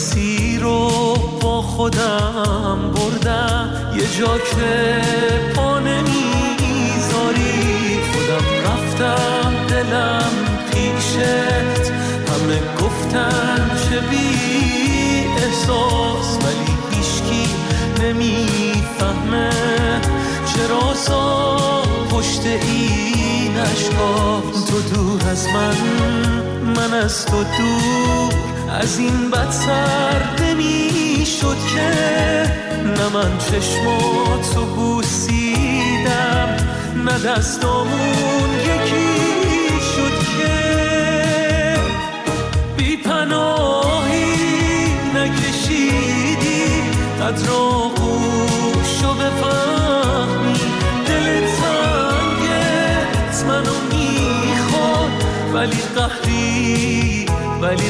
مسیر رو با خودم بردم، یه جا که پا نمیذاری خودم رفتم، دلم پیشت همه گفتن چه بی احساس، ولی هیچکی نمیفهمه چرا سا پشت این اشکا. تو دور از من از تو دور، از این بدتر نمیشد که نه من چشماتو بوسیدم نه دستامون یکی شد که بی پناهی نکشیدی قدر آغوشو بفهمی، دل تنگت منو میخواد ولی قهری ولی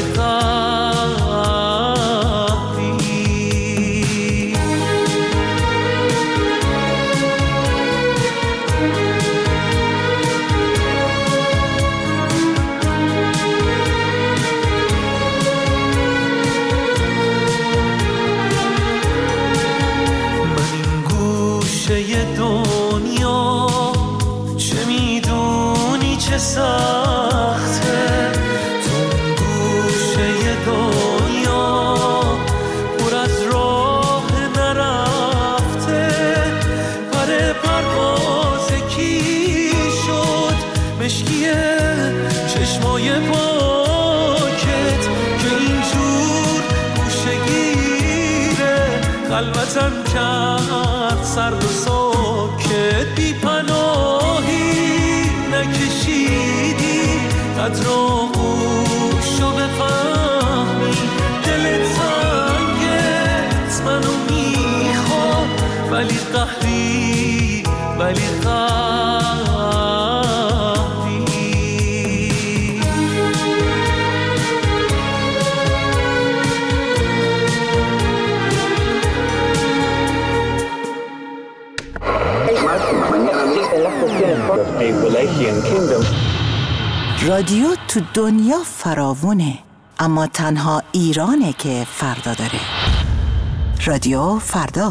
دنیا چه میدونی چه سخته، تو گوشه دنیا پر از راه نرفته، پر پرواز کی شد مشکیه چشمای پاکت که اینجور گوشه گیره خلوتم کرد سرد و ساکت. بی پناهی نکشیدی قدر آغوشو بفهمی، دل تنگت منو میخواد ولی قهری ولی رادیو تو دنیا فراوونه، اما تنها ایرانه که فردا داره. رادیو فردا.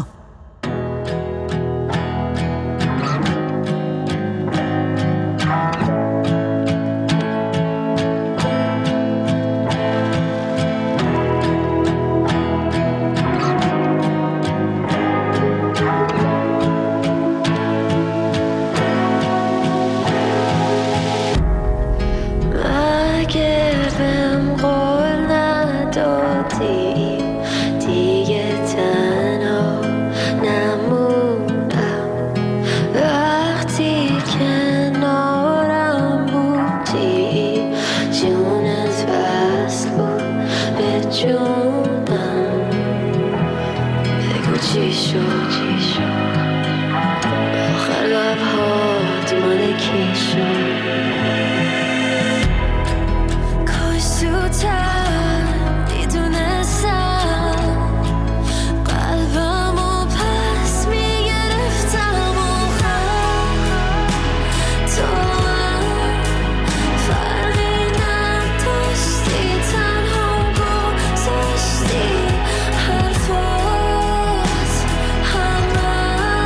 حرفات همه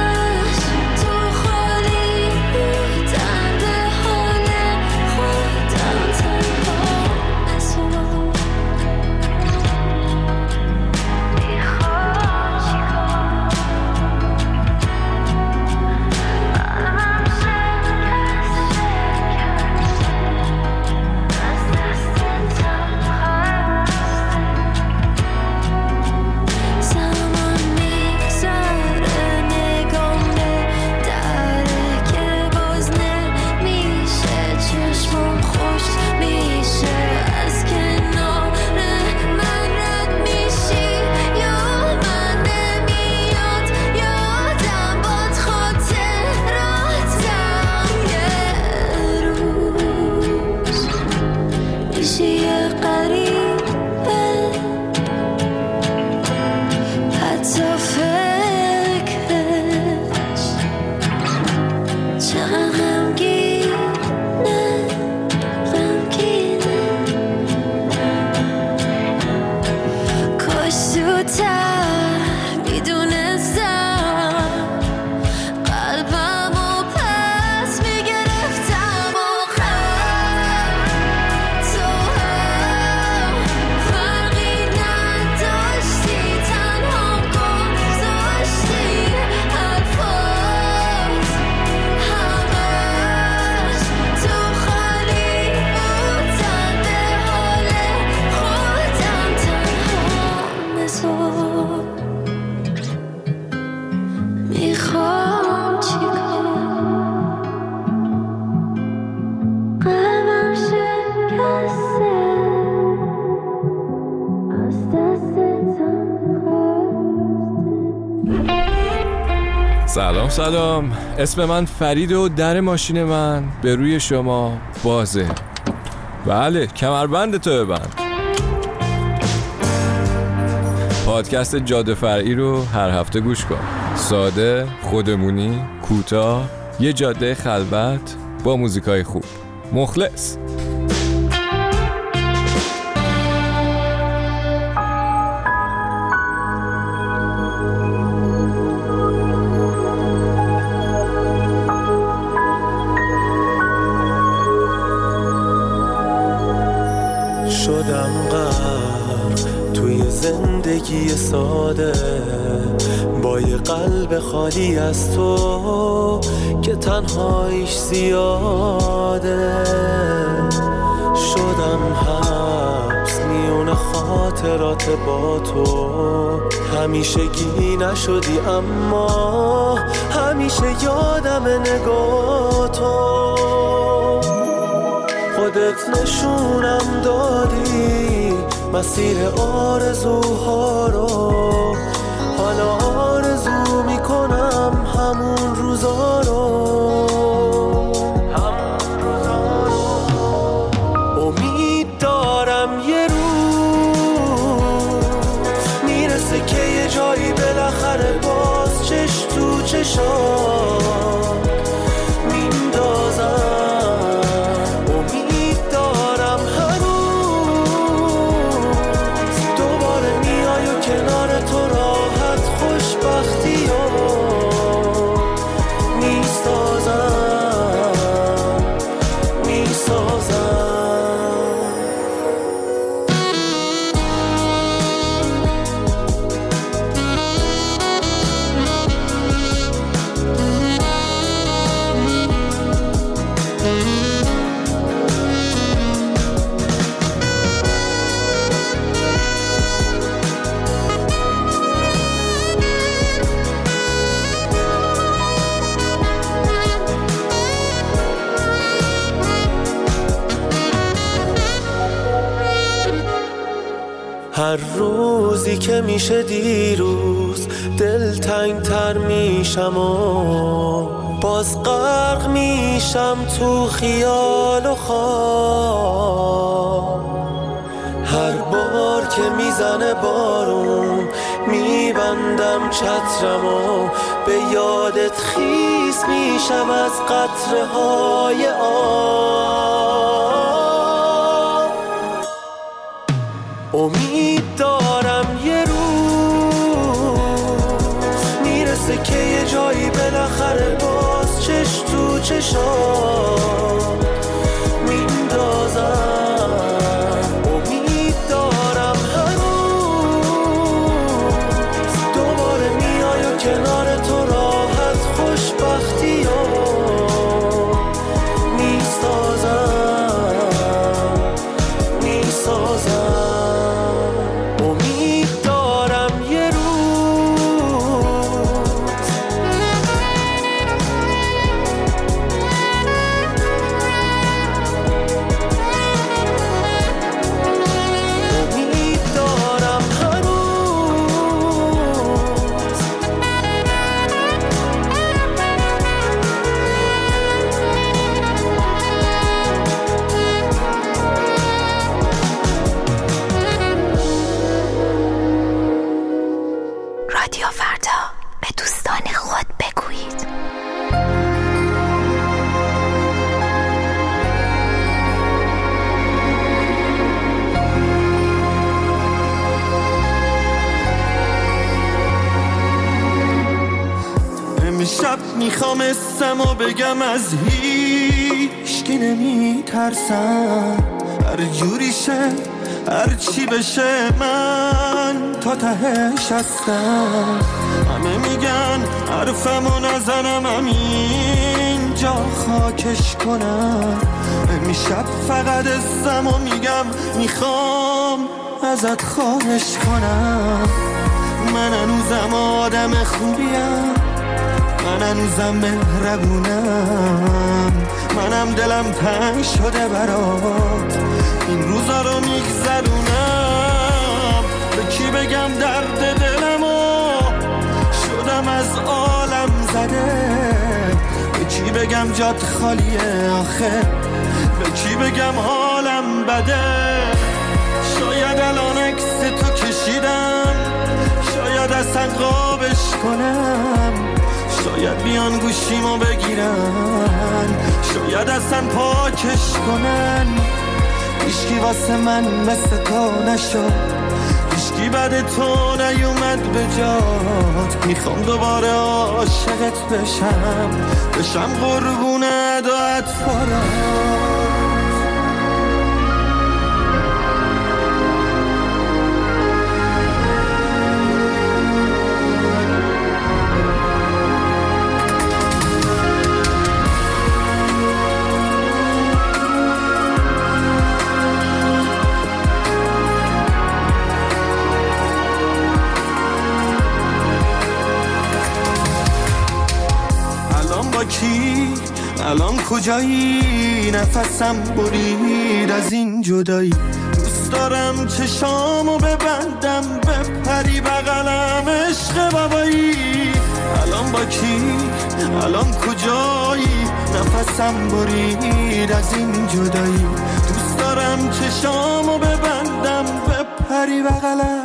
تو میخوام چیکار قلبم شکسته از دستتم سلام اسم من فرید و در ماشین من به روی شما بازه. بله کمربند تو ببند. پادکست جاده فرعی رو هر هفته گوش کن. ساده، خودمونی، کوتاه، یه جاده خلوت با موزیکای خوب. مخلص. شدم غرق توی زندگی ساده با یه قلب خالی از تو که تنهاییش زیاده. شدم حبس میون خاطرات با تو، همیشگی نشدی اما همیشه یادم نگاه تو. خودت نشونم دادی مسیر آرزوها رو، حالا آرزو میکنم همون روزا رو. امید دارم یه روز میرسه که یه جایی بالاخره باز چش تو چشام میندازم. هر روزی که میشه دیروز دلتنگ تر میشم و باز غرق میشم تو خیال و خواب. هر بار که میزنه بارون میبندم چترم و به یادت خیس میشم از قطره های آب. امید دارم یه روز میرسه که یه جایی بالاخره باز چش تو چشام میندازم. امید دارم هر روز دوباره میای و کنار تو راحت خوشبختی ها میسازم. رادیو فردا به دوستان خود بگویید. امشب میخوام اسمو بگم از هیچکی نمیترسم، هر جوری شه هر چی بشه من تا تهش هستم. همه میگن حرفمو نزنم همینجا خاکش کنم. امشب فقط اسمو میگم میخوام ازت خواهش کنم. آدم خوبیم، من هنوزم مهربونم، منم دلم تنگ شده برات، این روزا رو میگذرونم. به کی بگم درد دلمو، شدم از عالم زده، به کی بگم جات خالیه آخه، به کی بگم حالم بده. شاید الان عکس تو کشیدم، شاید اصلا قابش کنم، شاید بیان گوشیمو بگیرن، شاید اصلا پاکش کنن. هیچکی واسه من مثل تو نشد، هیچکی بعد تو نیومد به جات، میخوام دوباره عاشقت بشم قربون ادایت فرات. الان کجایی؟ نفسم برید از این جدایی، دوست دارم چشامو ببندم بپری بغلم عشق بابایی. الان با کی؟ الان کجایی؟ نفسم برید از این جدایی، دوست دارم چشامو ببندم بپری بغلم.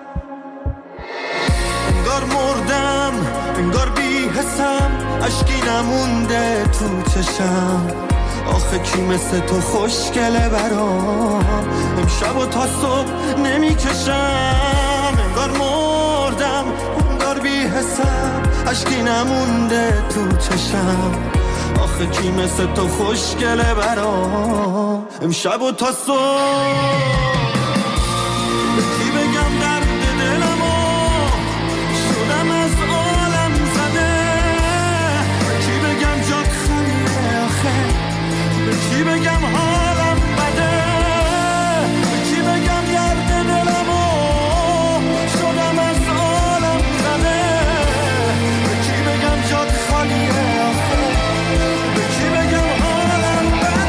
انگار مردم، انگار بی حسم، اشکی نمونده تو چشم. آخه کی مثل تو خوشگله برام، امشب و تا صبح نمیکشم. انگار مردم، انگار بی حسم، اشکی نمونده تو چشم. آخه کی مثل تو خوشگله برام، امشب و تا صبح. به کی بگم درد دلمو، شدم از عالم زده، به کی بگم جات خالیه آخه، به کی بگم حالم بده، به کی بگم درد دلمو، شدم از عالم زده، به کی بگم جات خالیه آخه، به کی بگم حالم بده.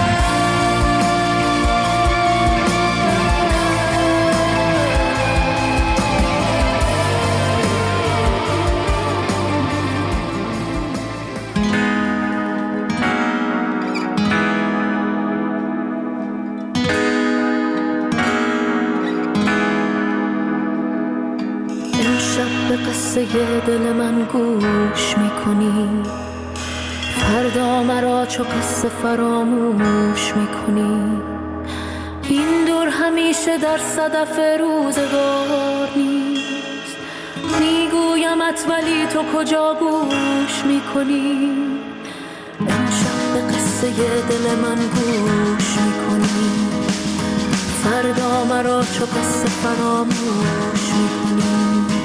به قصه دل من گوش میکنی، فردا مرا چو قصه فراموش میکنی. این دور همیشه در صدف روزگار نیست، میگویمت ولی تو کجا گوش میکنی. امشب به قصه دل من گوش میکنی، فردا مرا چو قصه فراموش میکنی.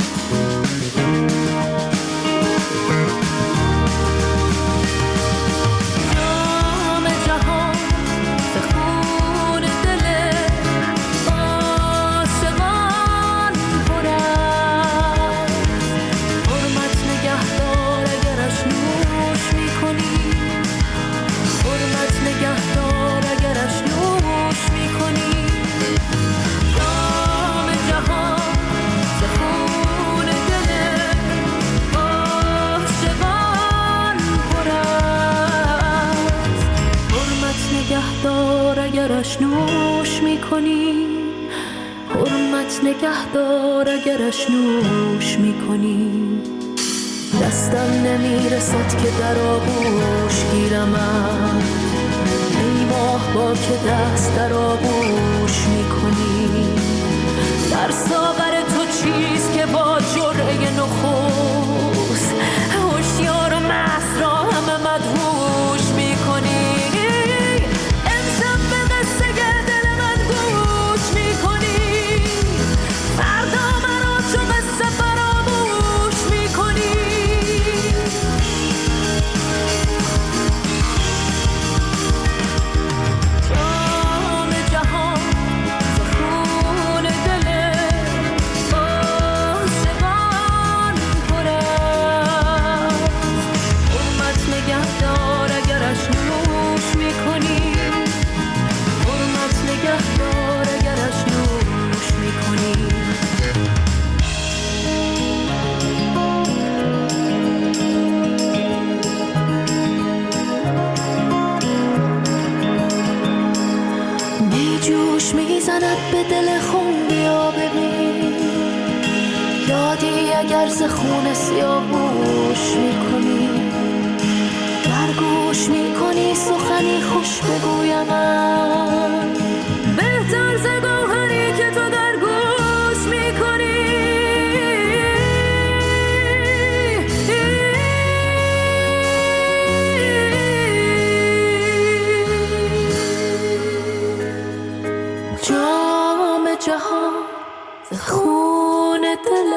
اگرش نوش میکنی، حرمت نگهدار اگرش نوش میکنی. دستم نمیرسد که در آغوش گیرمت، ای ماه با که دست در آغوش میکنی. در ساغر تو چیست که با جرعه نخست، هوشیار و مست را همه مدهوش میکنی. به دل خون بیا ببین، یادی اگر ز خون سیاوش میکنی، در گوش میکنی سخنی خوش بگویم من، بهتر ز گوهری که تو در گوش میکنی. جام جهان ز خون دل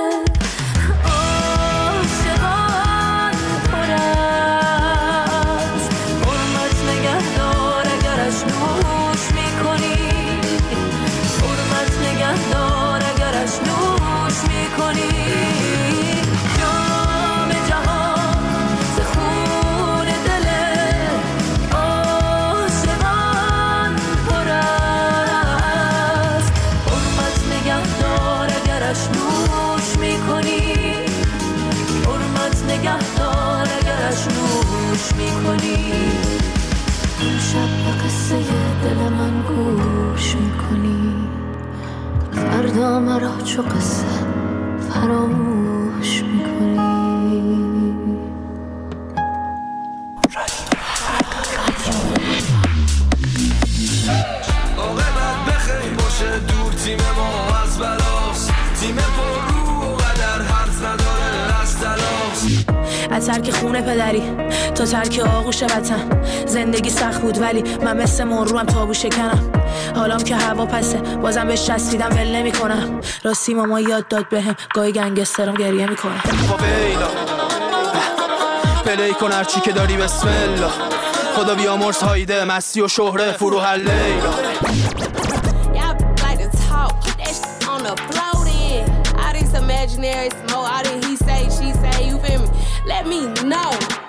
عاشقان پر است، حرمت نگهدار اگرش نوش میکنی، حرمت نگهدار اگرش نوش میکنی. جام جهان ز خون دل عاشقان پر است، حرمت نگهدار اگرش نوش میکنی، حرمت نگهدار اگرش نوش میکنی. شب به قصه دل من گوش میکنی، فردا مرا چو قصه فراموش میکنی. عاقبت بخیر باشه دور تیم ما از بلاست، تیم پر رو و قدر حرف نداره از تلاست. از ترک خونه پدری تا ترک آغوش وطن، زندگی سخت بود ولی من مثل مرروم تابو شکنم. حالام که هوا پسه بازم بهش چسبیدم ول نمی کنم. راستی ماما یاد داد بهم گاهی گنگسترم گریه میکنه. فاویلا پلی کن هرچی که داری بسم الله، خدا بیامرز هایده مستی و شهره فروح لیلا. Imaginary smoke, all that he say, she say, you feel me? Let me know.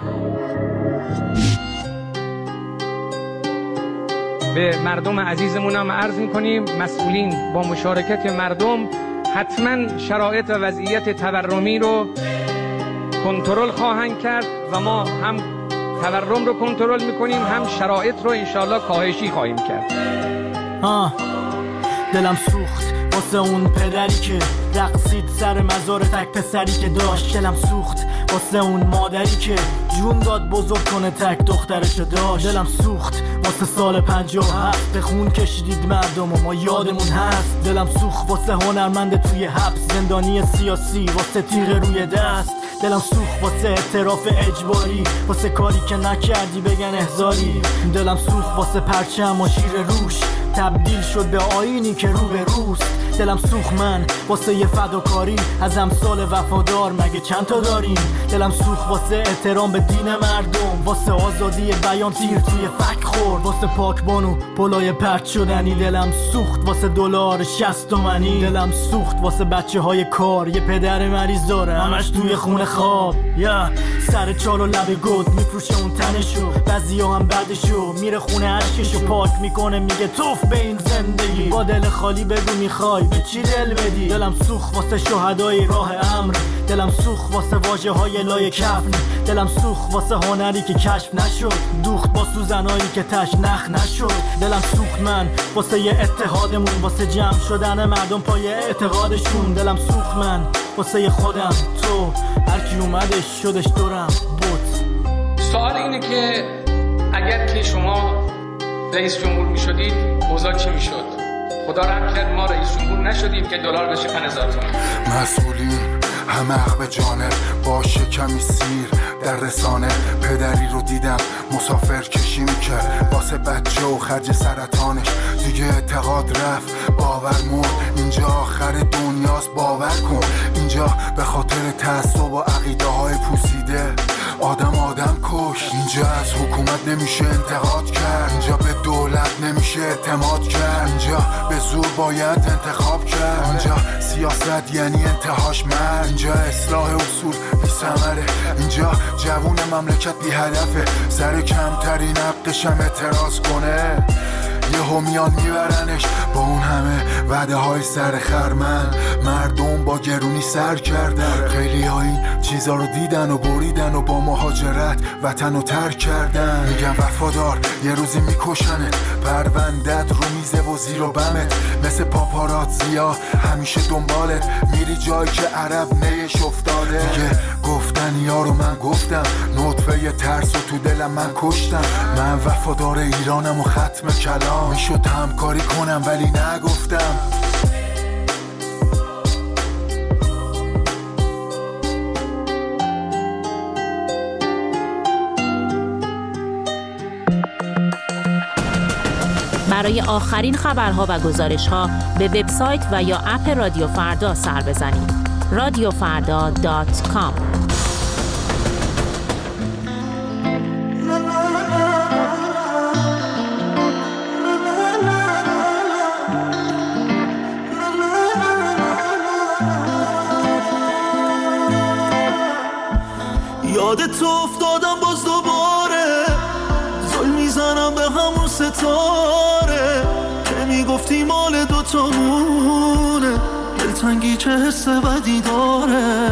به مردم عزیزمون هم عرض می‌کنیم مسئولین با مشارکت مردم حتما شرایط و وضعیت تورمی رو کنترل خواهند کرد و ما هم تورم رو کنترل می‌کنیم هم شرایط رو انشالله کاهشی خواهیم کرد. دلم سوخت واسه اون پدری که رقصید سر مزار تک پسری که داشت، دلم سوخت واسه اون مادری که جون داد بزرگ کنه تک دخترش داشت، دلم سوخت واسه سال 57 به خون کشیدید مردم و ما یادمون هست، دلم سوخت واسه هنرمند توی حبس، زندانی سیاسی واسه تیغ روی دست، دلم سوخت واسه اعتراف اجباری، واسه کاری که نکردی بگن احضاری، دلم سوخت واسه پرچم و شیر روش تبدیل شد به آینی که رو به روست، دلم سوخت من واسه یه فداکاری از امثال وفادار مگه چند تا داریم، دلم سوخت واسه احترام به دین مردم، واسه آزادی بیان تیر توی فک خورد، واسه پاکبانو پلای پرت شدنی، دلم سوخت واسه دلار 60 تومانی، دلم سوخت واسه بچه های کار یه پدر مریض داره همش توی خونه خواب، سر چال و لب گود میفروشه اون تنشو، بعضیا هم بعدشو میره خونه عشقشو پاک میکنه میگه توف به این زندگی، با دل خالی بگو میخوای به چی دل بدی، دلم سوخت واسه شهدای راه امر، دلم سوخت واسه واژه های لای کفن، دلم سوخت واسه هنری که کشف نشد، دوخت با سوزنایی که تش نخ نشد، دلم سوخت من واسه یه اتحادمون، واسه جمع شدن مردم پای اعتقادشون، دلم سوخت من واسه خودم تو هر کی اومدش شدش دورم بود. سوال اینه که اگر که شما رئیس جمهور می شدید اوضاع چی می شد؟ خدا رحم کرد ما رئیس جمهور نشدیم که دلار بشه 5000 تومان. مسئولین همه حق به جانب باشه کمی سیر در رسانه، پدری رو دیدم مسافر کشی میکرد واسه بچه و خرج سرطانش، دیگه اعتقاد رفت باور مرد، اینجا آخر دنیاست باور کن، اینجا به خاطر تعصب و عقیده های پوسیده آدم کش، اینجا از حکومت نمیشه انتقاد کرد، اینجا به دولت نمیشه اعتماد کرد، اینجا به زور باید انتخاب کرد، اینجا سیاست یعنی انتهاش مرد، اینجا اصلاح اصول بی ثمره، اینجا جوون مملکت بی هدفه، سر کمترین عقدشم اعتراض کنه، یهو میان میبرنش. با اون همه وعده های سر خرمن مردم با گرونی سر کردن. خیلی ها این چیزا رو دیدن و بریدن و با مهاجرت وطن رو ترک کردن. میگن وفادار یه روزی میکشنت، پروندت رو میزه و زیر و بمت. مثل پاپاراتزیا همیشه دنبالت میری جایی که عرب نیش افتاده. دیگه گفتن یارو من گفتم، نطفه ترس و تو دلم من کشتم. من وفادار ایرانم و ختم کلام، میشد همکاری کنم ولی نگفتم. برای آخرین خبرها و گزارش‌ها به وبسایت و یا اپ رادیو فردا سر بزنید. radiofarda.com. یادت افتادم باز دوباره، زل میزنم به همون ستاره که میگفتی مال دوتامونه. دلتنگی چه حس بدی داره،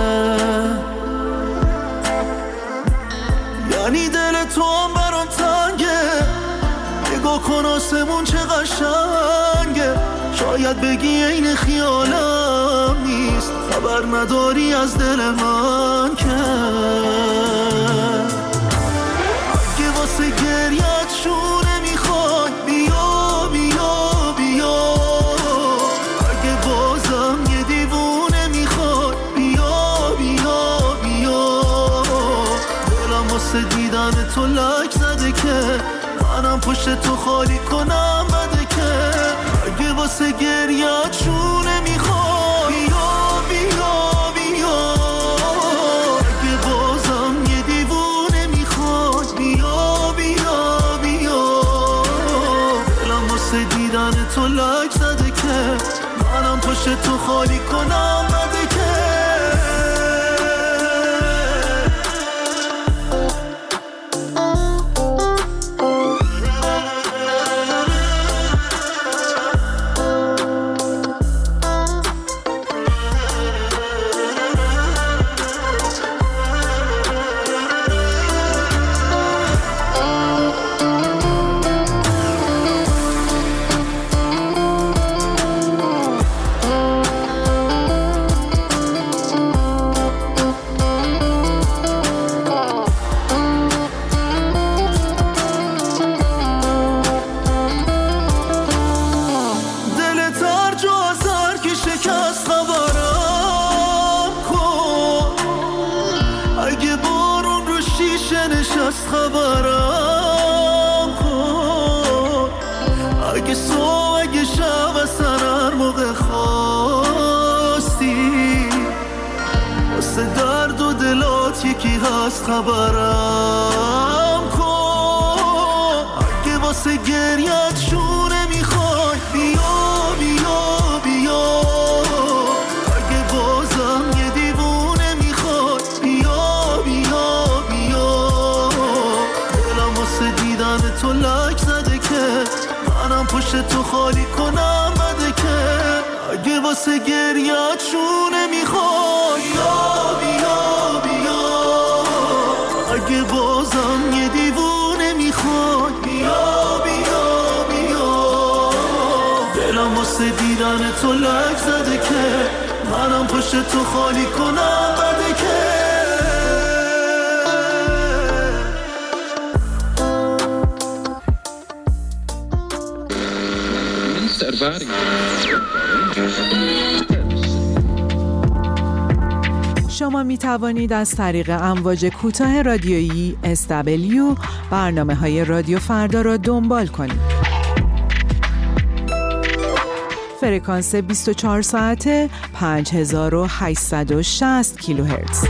یعنی دل تو هم برام تنگه. نگاه کن آسمون چه قشنگه، شاید بگی این خیالم نیست. خبر نداری از دل من که اگه واسه گریت شونه میخوای بیا بیا بیا. اگه بازم یه دیوونه میخوای بیا بیا بیا. دلم واسه دیدن تو لک زده که منم پشت تو خالی کنم بده که اگه واسه گریت شونه میخوای بیا بیا بیا. اگه بازم یه دیوونه میخوای بیا بیا بیا. دلم واسه دیدن تو لک زده که منم پشت تو خالی کنم بده که خبرم کن. اگه صبح اگه شب اصلا هر موقع خواستی واسه درد و دلات یکی هست خبرم کن. اگه واسه گریت شونه میخوای بیا بیا بیا. اگه بازم یه دیوونه میخوای بیا بیا بیا. دیدن تو لک زده که منم پشت تو خالی کنم بده که اگه واسه گریت شونه میخوای بیا بیا بیا. اگه بازم یه دیوونه میخوای بیا بیا بیا. دلم واسه دیدن تو لک زده که منم پشت تو خالی کنم بده که شما می توانید از طریق امواج کوتاه رادیویی SW برنامه‌های رادیو فردا را دنبال کنید. فرکانس 24 ساعته 5860 کیلوهرتز.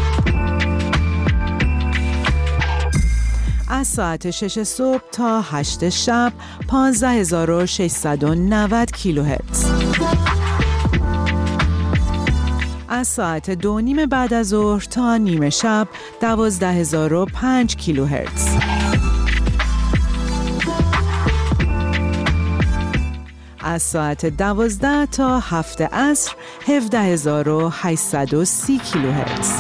از ساعت 6 صبح تا 8 شب 15690 کیلوهرتز. از ساعت 2:30 بعد از ظهر تا نیمه شب 12005 کیلوهرتز. از ساعت 12 تا 7 عصر 17830 کیلوهرتز.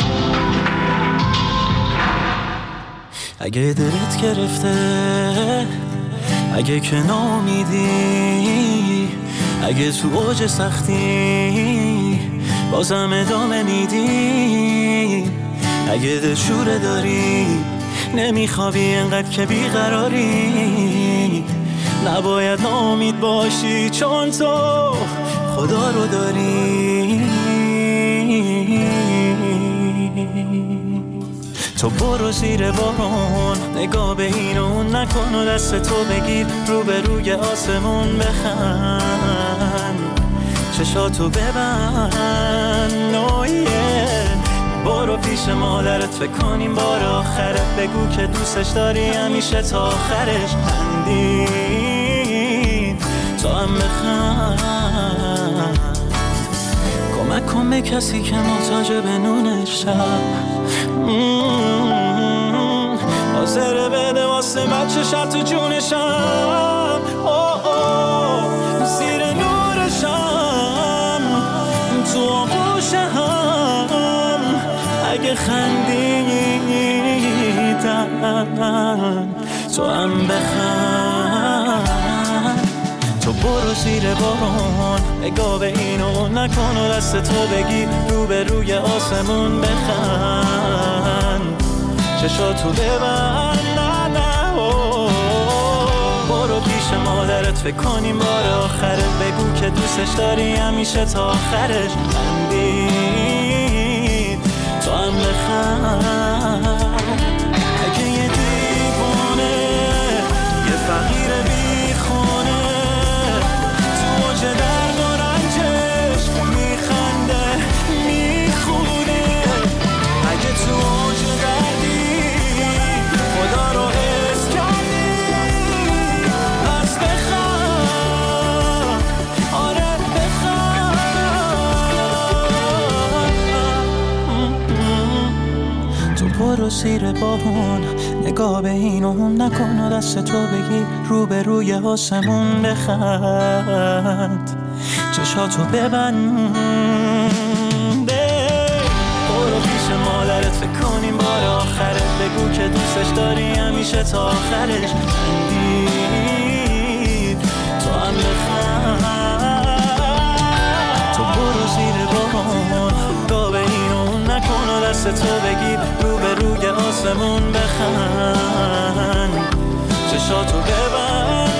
اگه دلت گرفته، اگه که نامیدی، اگه تو اوج سختی بازم ادامه میدی، اگه دلشوره داری نمیخوابی انقدر که بیقراری، نباید ناامید باشی چون تو خدا رو داری. تو برو زیر بارون، نگاه به این و اون نکن و دست تو بگیر رو به روی آسمون بخند، چشاتو ببند برو پیش مادرت فکر کنیم بار آخرت، بگو که دوستش داری همیشه تا آخرش، خندید تو هم بخند، کمک کن به کسی که محتاج به نون شب، حاضره بده واسه بچه شب تو جونشم، زیر نورشم تو آغوشم، اگه خندیدن تو هم بخند، تو برو زیر بارون، نگاه به این و نکن و دست تو بگی رو به روی آسمون بخند، چشاتو ببند برو پیش مادرت فکر کنیم بار آخرت، بگو که دوستش داری همیشه تا آخرش، خندید تو هم بخند، اگه یه دیوانه یه فقیر بیخونه تو اوج درد و رنجش میخنده میخونه، اگه تو اوج دردی خدا رو حس کردی پس بخند، آره بخند، تو برو زیر بارون، نگاه به این و اون نکن و دست تو بگی رو به روی آسمون بخند، چشاتو ببند برو پیش مادرت فکر کنیم بار آخرت، بگو که دوستش داری همیشه تا آخرش، خندید تو هم بخند، تو برو زیر بارون، نگاه به این و اون نکن و دست تو بگی رو به روی آسمون بخند، چشاتو ببند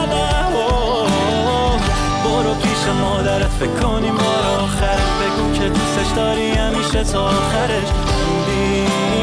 برو پیش مادرت فکر کنیم بار آخرت، بگو که دوستش داری همیشه تا آخرش،